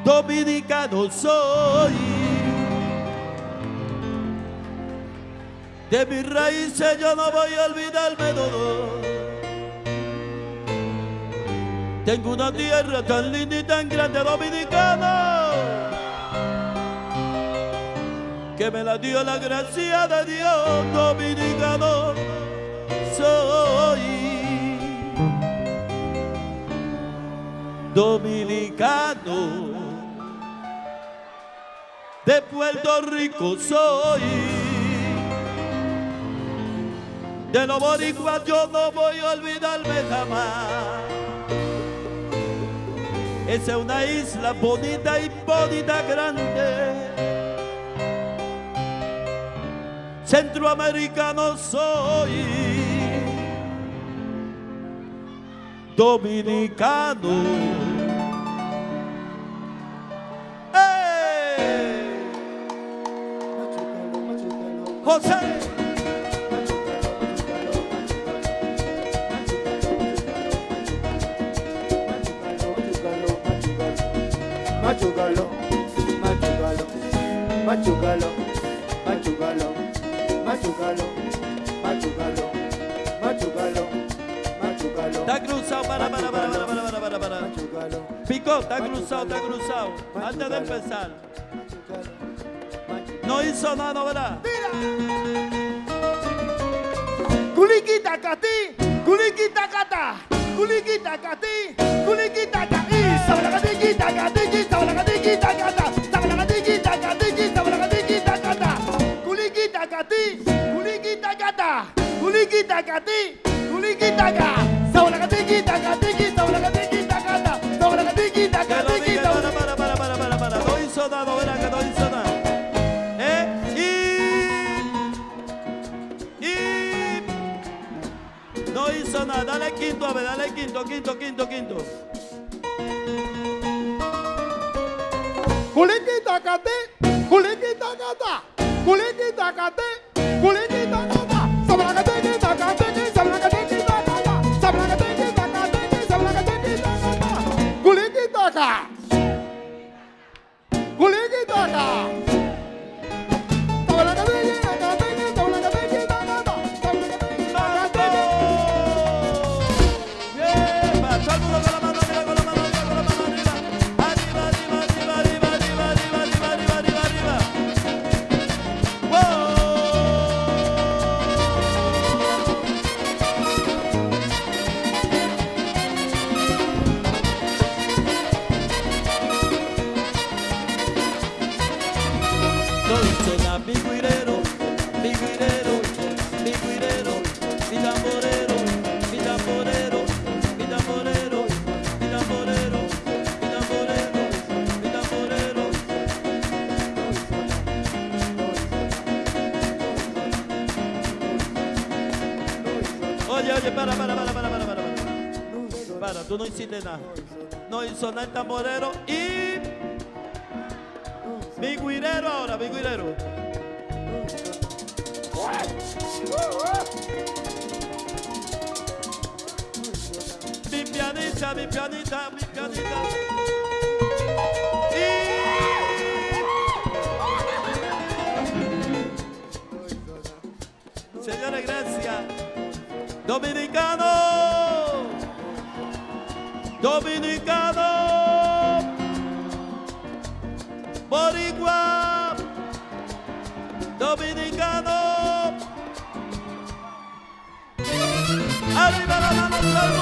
dominicano soy. De mis raíces yo no voy a olvidarme, no. Tengo una tierra tan linda y tan grande, dominicana, que me la dio la gracia de Dios. Dominicano soy. Dominicano, de Puerto Rico soy. De los boricuas yo no voy a olvidarme jamás. Esa es una isla bonita y bonita, grande. Centroamericano soy. Dominicano. ¡Hey! José. Machúcalo, machúcalo, machúcalo, machúcalo, machúcalo, machúcalo, machúcalo, machúcalo. Está cruzado, para. Picó, está cruzado. Antes de empezar. No hizo nada, ¿verdad? Culiquita catí, culiquita catá, culiquita catí, culiquita catí. Sabalagatiquita catí, sabalagatiquita catá, sabalagatiquita catí, sabalagatiquita catá. Culiquita catí, culiquita catá, culiquita catí, culiquita catá. Sabalagatiquita catí, sabalagatiquita catá, sabalagatiquita catí. Para. No hizo nada, ¿verdad? Que no hizo nada. No hizo nada. Dale quinto, a ver, dale quinto. Culiquita catí, culiquita catá, culiquita catí, culiquita catá. Sabalagatiquita catí, sabalagatiquita catá, sabalagatiquita catí, sabalagatiquita catá. Culiquita catá, culiquita catá. Oye, para, tú no hiciste nada. No hizo nada el tamborero y mi guirero ahora, mi guirero. Mi pianita. Señores, gracias. Dominicano, boricua, dominicano, arriba la mano.